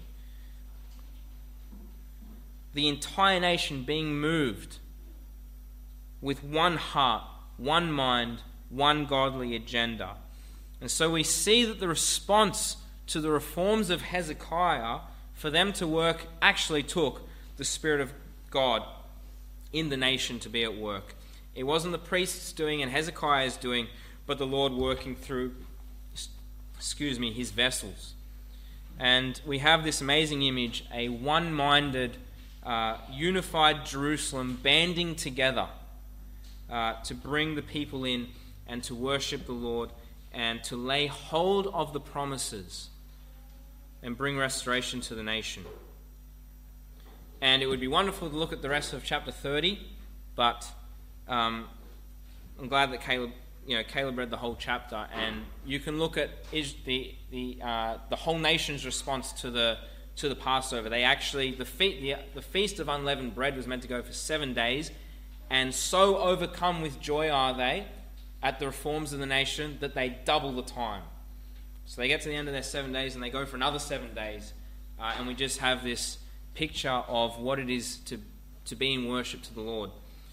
The entire nation being moved with one heart, one mind, one godly agenda. And so we see that the response to the reforms of Hezekiah, for them to work, actually took the Spirit of God in the nation to be at work. It wasn't the priests doing and Hezekiah's doing, but the Lord working through, his vessels. And we have this amazing image, a one-minded, unified Jerusalem banding together to bring the people in and to worship the Lord and to lay hold of the promises and bring restoration to the nation. And it would be wonderful to look at the rest of chapter 30, but I'm glad that Caleb read the whole chapter, and you can look at the whole nation's response to the Passover. They actually, the Feast of Unleavened Bread was meant to go for 7 days, and so overcome with joy are they at the reforms of the nation that they double the time. So they get to the end of their 7 days and they go for another 7 days, and we just have this picture of what it is to be in worship to the Lord.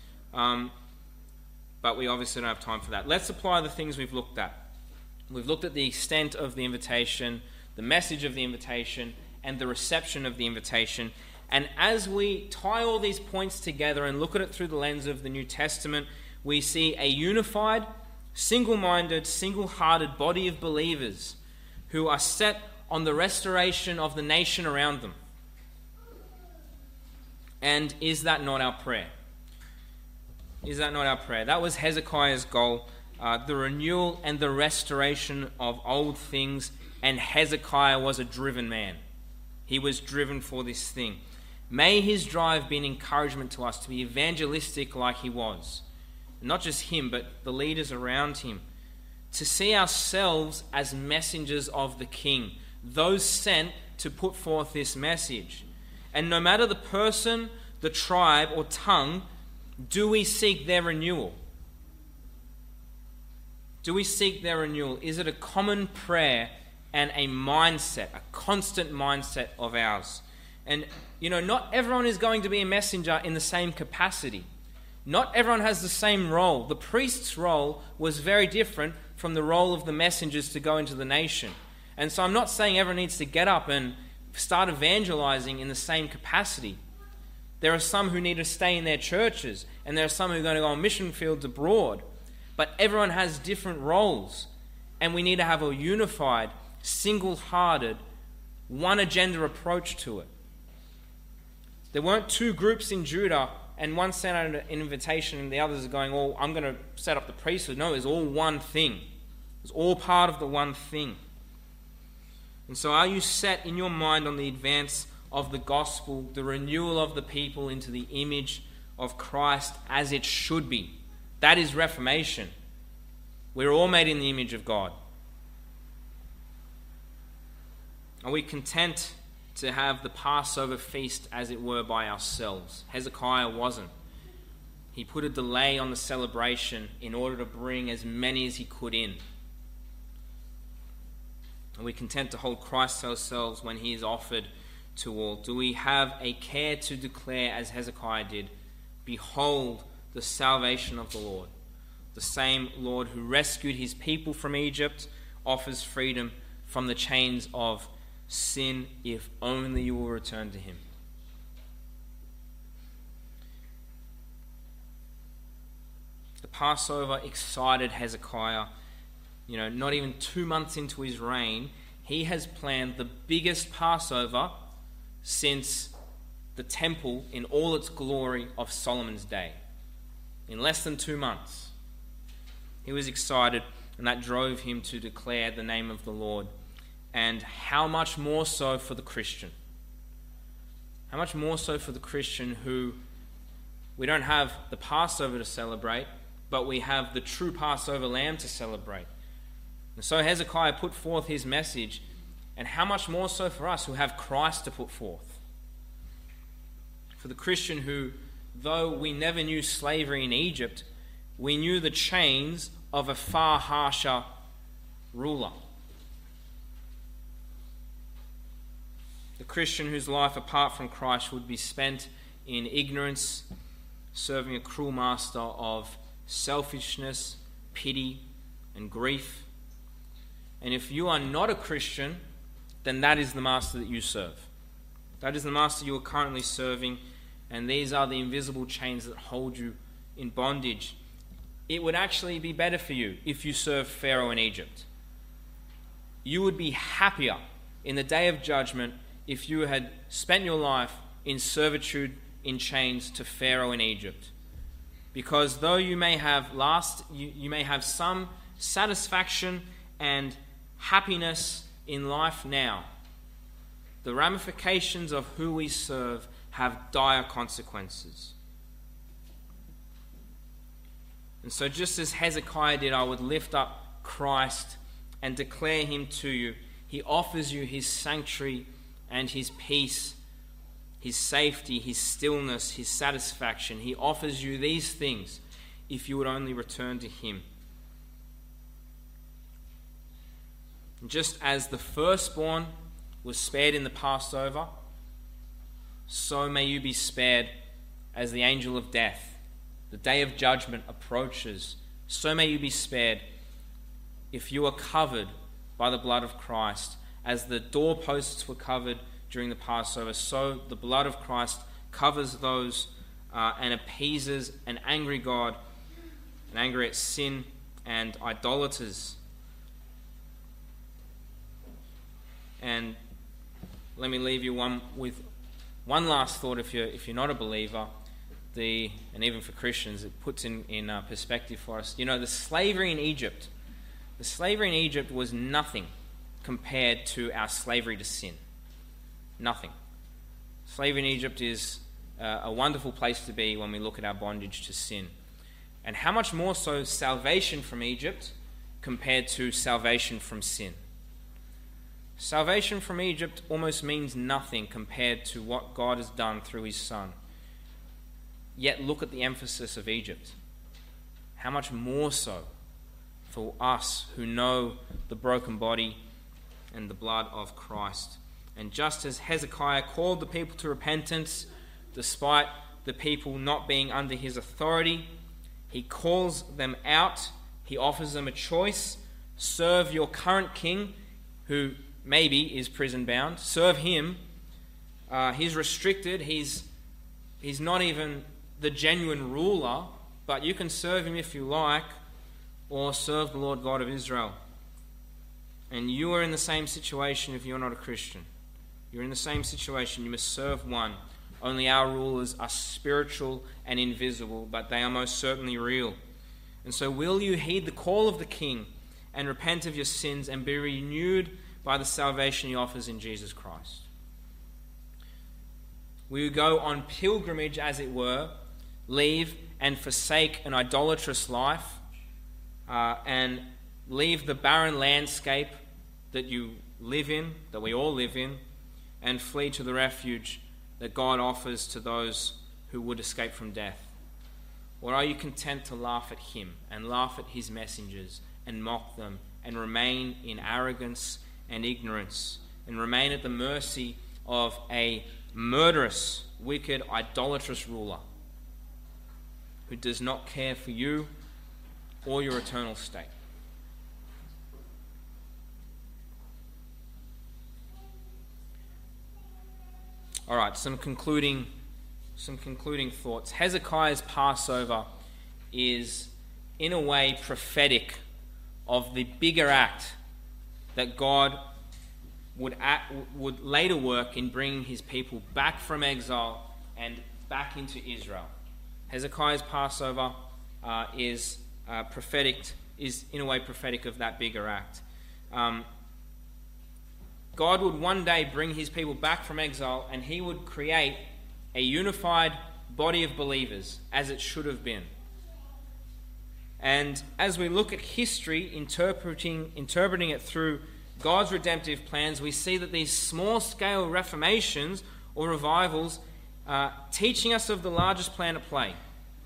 But we obviously don't have time for that. Let's apply the things we've looked at. We've looked at the extent of the invitation, the message of the invitation, and the reception of the invitation. And as we tie all these points together and look at it through the lens of the New Testament, we see a unified, single-minded, single-hearted body of believers who are set on the restoration of the nation around them. And is that not our prayer? Is that not our prayer? That was Hezekiah's goal, the renewal and the restoration of old things, and Hezekiah was a driven man. He was driven for this thing. May his drive be an encouragement to us to be evangelistic like he was. Not just him, but the leaders around him. To see ourselves as messengers of the King, those sent to put forth this message. And no matter the person, the tribe, or tongue, do we seek their renewal? Do we seek their renewal? Is it a common prayer and a mindset, a constant mindset of ours? And, not everyone is going to be a messenger in the same capacity. Not everyone has the same role. The priest's role was very different from the role of the messengers to go into the nation. And so I'm not saying everyone needs to get up and start evangelizing in the same capacity. There are some who need to stay in their churches, and there are some who are going to go on mission fields abroad. But everyone has different roles, and we need to have a unified, single-hearted, one-agenda approach to it. There weren't two groups in Judah, and one sent out an invitation, and the others are going, I'm going to set up the priesthood. No, it's all one thing. It's all part of the one thing. And so are you set in your mind on the advance of the gospel, the renewal of the people into the image of Christ as it should be? That is reformation. We're all made in the image of God. Are we content to have the Passover feast, as it were, by ourselves? Hezekiah wasn't. He put a delay on the celebration in order to bring as many as he could in. Are we content to hold Christ to ourselves when he is offered to all? Do we have a care to declare, as Hezekiah did, behold the salvation of the Lord? The same Lord who rescued his people from Egypt offers freedom from the chains of sin, if only you will return to him. The Passover excited Hezekiah. Not even 2 months into his reign, he has planned the biggest Passover since the temple in all its glory of Solomon's day. In less than 2 months. He was excited, and that drove him to declare the name of the Lord. And how much more so for the Christian? How much more so for the Christian who we don't have the Passover to celebrate, but we have the true Passover lamb to celebrate. And so Hezekiah put forth his message, and how much more so for us who have Christ to put forth? For the Christian who, though we never knew slavery in Egypt, we knew the chains of a far harsher ruler. The Christian whose life apart from Christ would be spent in ignorance, serving a cruel master of selfishness, pity, and grief. And if you are not a Christian, then that is the master that you serve. That is the master you are currently serving, and these are the invisible chains that hold you in bondage. It would actually be better for you if you served Pharaoh in Egypt. You would be happier in the day of judgment if you had spent your life in servitude, in chains to Pharaoh in Egypt. Because though you may have you may have some satisfaction and happiness in life now, the ramifications of who we serve have dire consequences. And so just as Hezekiah did, I would lift up Christ and declare him to you. He offers you his sanctuary and his peace, his safety, his stillness, his satisfaction. He offers you these things if you would only return to him. Just as the firstborn was spared in the Passover, so may you be spared as the angel of death. The day of judgment approaches. So may you be spared if you are covered by the blood of Christ. As the doorposts were covered during the Passover, so the blood of Christ covers those and appeases an angry God, and angry at sin and idolaters. And let me leave you with one last thought if you're not a believer. and even for Christians, it puts in perspective for us. You know, the slavery in Egypt was nothing compared to our slavery to sin. Nothing. Slavery in Egypt is a wonderful place to be when we look at our bondage to sin. And how much more so salvation from Egypt compared to salvation from sin. Salvation from Egypt almost means nothing compared to what God has done through his Son. Yet look at the emphasis of Egypt. How much more so for us who know the broken body and the blood of Christ. And just as Hezekiah called the people to repentance, despite the people not being under his authority, he calls them out. He offers them a choice. Serve your current king, who maybe is prison bound. Serve him. He's restricted. He's not even the genuine ruler, but you can serve him if you like, or serve the Lord God of Israel. And you are in the same situation if you're not a Christian. You're in the same situation. You must serve one. Only our rulers are spiritual and invisible, but they are most certainly real. And so will you heed the call of the King and repent of your sins and be renewed by the salvation he offers in Jesus Christ? Will you go on pilgrimage, as it were, leave and forsake an idolatrous life, and leave the barren landscape that you live in, that we all live in, and flee to the refuge that God offers to those who would escape from death? Or are you content to laugh at him and laugh at his messengers and mock them and remain in arrogance and ignorance and remain at the mercy of a murderous, wicked, idolatrous ruler who does not care for you or your eternal state? All right, some concluding thoughts. Hezekiah's Passover is, in a way, prophetic of the bigger act that God would later work in bringing his people back from exile and back into Israel. Hezekiah's Passover is in a way prophetic of that bigger act. God would one day bring his people back from exile, and he would create a unified body of believers, as it should have been. And as we look at history, interpreting it through God's redemptive plans, we see that these small-scale reformations or revivals are teaching us of the largest plan at play.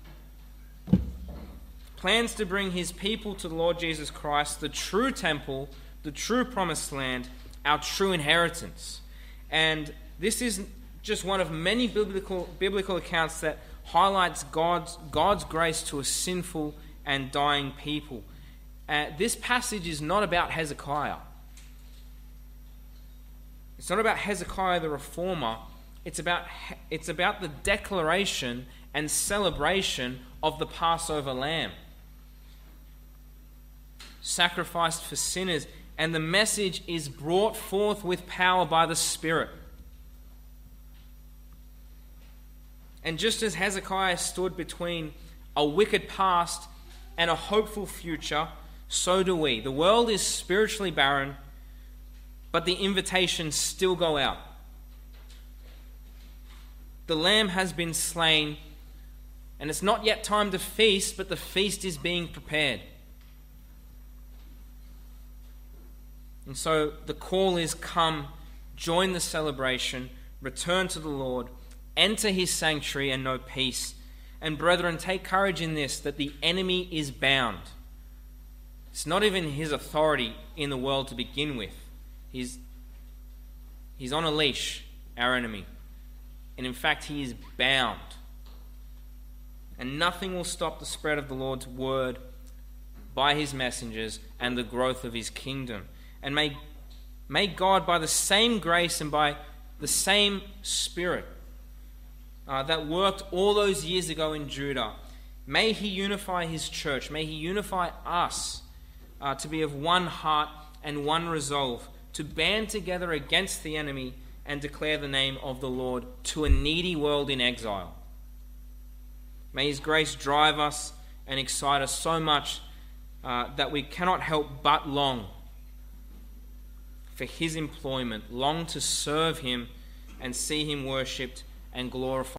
Plans to bring his people to the Lord Jesus Christ, the true temple, the true promised land, our true inheritance. And this is just one of many biblical accounts that highlights God's grace to a sinful and dying people. This passage is not about Hezekiah. It's not about Hezekiah the reformer. It's about the declaration and celebration of the Passover lamb, sacrificed for sinners. And the message is brought forth with power by the Spirit. And just as Hezekiah stood between a wicked past and a hopeful future, so do we. The world is spiritually barren, but the invitations still go out. The lamb has been slain, and it's not yet time to feast, but the feast is being prepared. And so the call is, come, join the celebration, return to the Lord, enter his sanctuary and know peace. And brethren, take courage in this, that the enemy is bound. It's not even his authority in the world to begin with. He's on a leash, our enemy. And in fact, he is bound. And nothing will stop the spread of the Lord's word by his messengers and the growth of his kingdom. And may God, by the same grace and by the same Spirit that worked all those years ago in Judah, may he unify his church, may he unify us to be of one heart and one resolve, to band together against the enemy and declare the name of the Lord to a needy world in exile. May His grace drive us and excite us so much that we cannot help but long for His employment, long to serve Him and see Him worshipped and glorified.